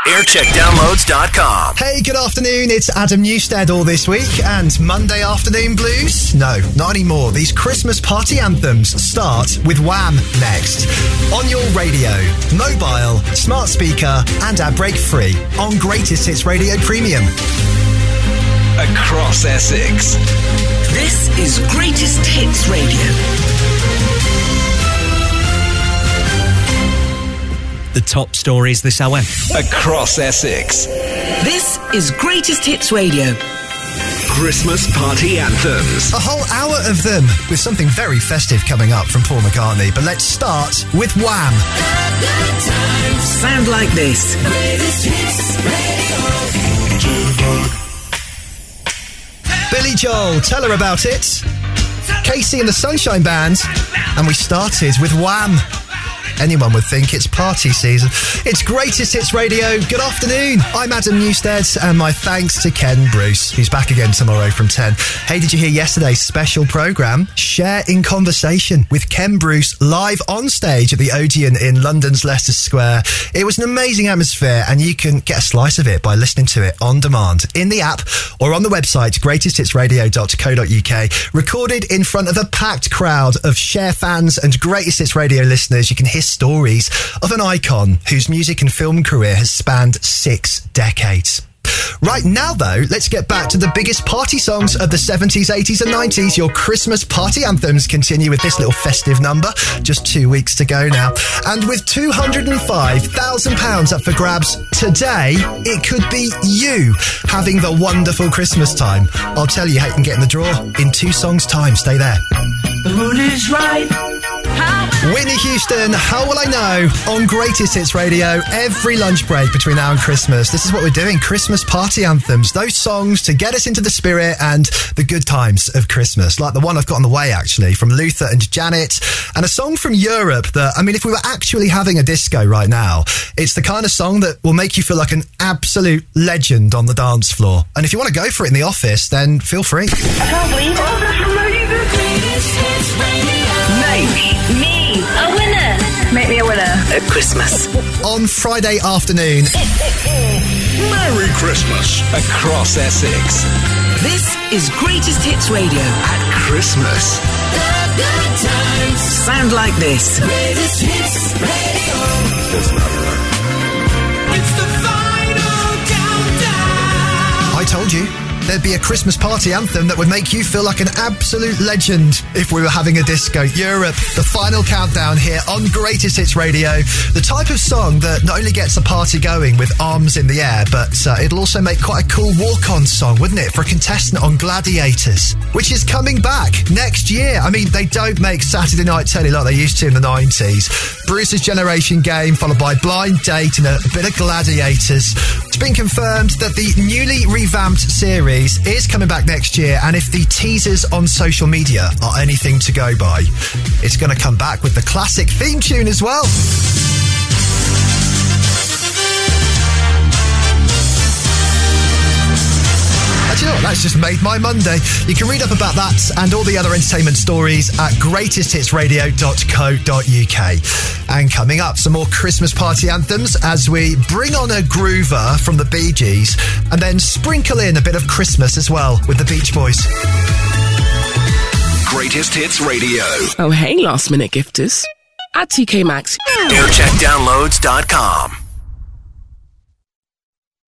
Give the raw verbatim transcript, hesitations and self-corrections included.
aircheck downloads dot com. Hey, good afternoon. It's Adam Newstead all this week. And Monday afternoon blues? No, not anymore. These Christmas party anthems start with Wham next. On your radio, mobile, smart speaker, and ad break free on Greatest Hits Radio Premium. Across Essex. This is Greatest Hits Radio. The top stories this hour. Across Essex. This is Greatest Hits Radio. Christmas party anthems. A whole hour of them, with something very festive coming up from Paul McCartney. But let's start with Wham. Sound like this. Greatest Hits Radio. Billy Joel, tell her about it. Casey and the Sunshine Band. And we started with Wham. Anyone would think it's party season. It's Greatest Hits Radio. Good afternoon. I'm Adam Newstead, and my thanks to Ken Bruce, who's back again tomorrow from ten. Hey, did you hear yesterday's special programme? Share in Conversation with Ken Bruce live on stage at the Odeon in London's Leicester Square. It was an amazing atmosphere, and you can get a slice of it by listening to it on demand in the app or on the website greatest hits radio dot co dot uk. Recorded in front of a packed crowd of Share fans and Greatest Hits Radio listeners. You can hear stories of an icon whose music and film career has spanned six decades. Right now, though, let's get back to the biggest party songs of the seventies, eighties and nineties. Your Christmas party anthems continue with this little festive number. Just two weeks to go now. And with two hundred five thousand pounds up for grabs today, it could be you having the wonderful Christmas time. I'll tell you how you can get in the draw in two songs' time. Stay there. The mood is right. Whitney Houston, How Will I Know? On Greatest Hits Radio, every lunch break between now and Christmas. This is what we're doing, Christmas party anthems. Those songs to get us into the spirit and the good times of Christmas. Like the one I've got on the way, actually, from Luther and Janet. And a song from Europe that, I mean, if we were actually having a disco right now, it's the kind of song that will make you feel like an absolute legend on the dance floor. And if you want to go for it in the office, then feel free. I can't believe it. Oh, that's amazing. Greatest Hits Radio. Make me a winner. Make me a winner. at Christmas. On Friday afternoon. Merry Christmas. Across Essex. This is Greatest Hits Radio. At Christmas. The good times. Sound like this. Greatest Hits Radio. That's not right. It's the final countdown. I told you. There'd be a Christmas party anthem that would make you feel like an absolute legend if we were having a disco. Europe, the final countdown here on Greatest Hits Radio. The type of song that not only gets a party going with arms in the air, but uh, it'll also make quite a cool walk-on song, wouldn't it, for a contestant on Gladiators, which is coming back next year. I mean, they don't make Saturday night telly like they used to in the nineties. Bruce's Generation Game, followed by Blind Date and a, a bit of Gladiators. It's been confirmed that the newly revamped series is coming back next year, and if the teasers on social media are anything to go by, it's going to come back with the classic theme tune as well. And you know what? That's just made my Monday. You can read up about that and all the other entertainment stories at greatest hits radio dot co dot uk. And coming up, some more Christmas party anthems as we bring on a groover from the Bee Gees and then sprinkle in a bit of Christmas as well with the Beach Boys. Greatest Hits Radio. Oh, hey, last minute gifters. At T K Maxx. aircheck downloads dot com.